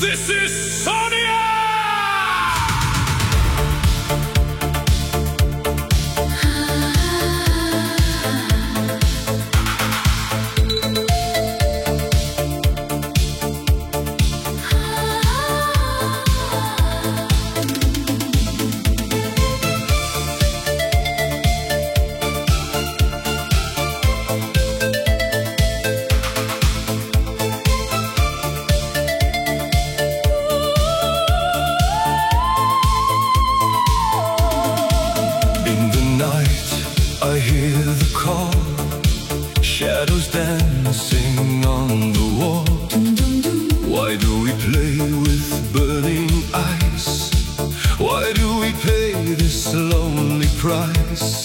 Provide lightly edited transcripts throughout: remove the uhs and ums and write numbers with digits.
This is Sonia! I hear the call, shadows dancing on the wall. Why do we play with burning eyes? Why do we pay this lonely price?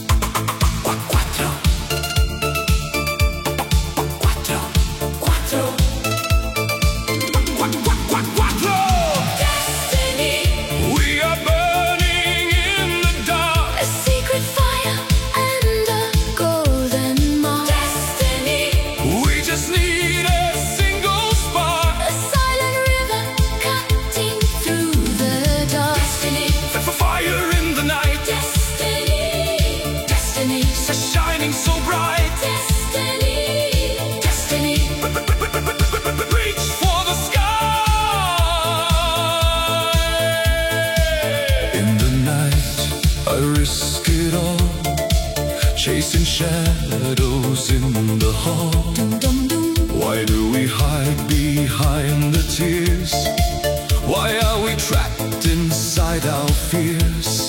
Shining so bright, destiny, destiny. Reach for the sky. In the night, I risk it all, chasing shadows in the hall. Why do we hide behind the tears? Why are we trapped inside our fears?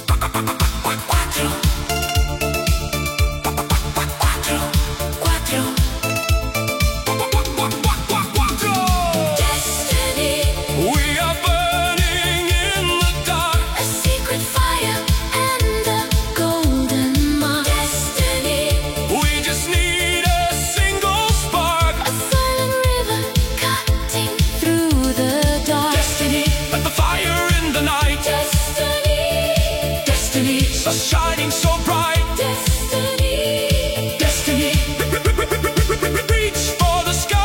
Shining so bright, destiny, destiny. Reach for the sky.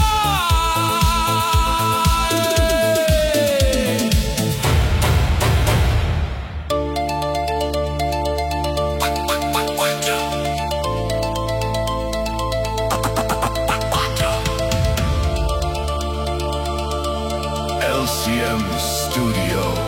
LCM Studio.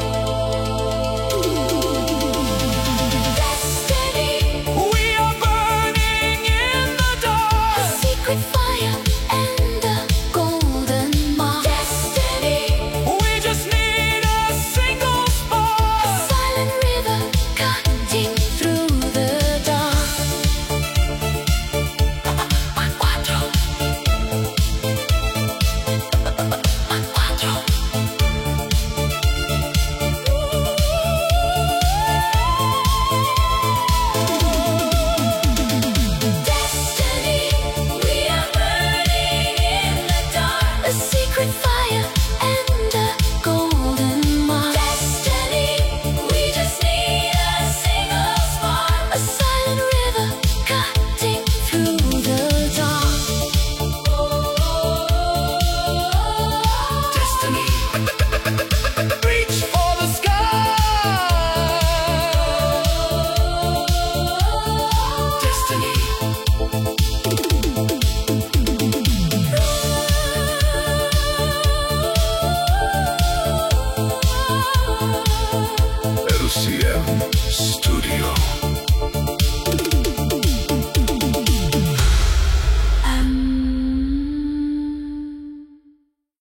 LCM Studio.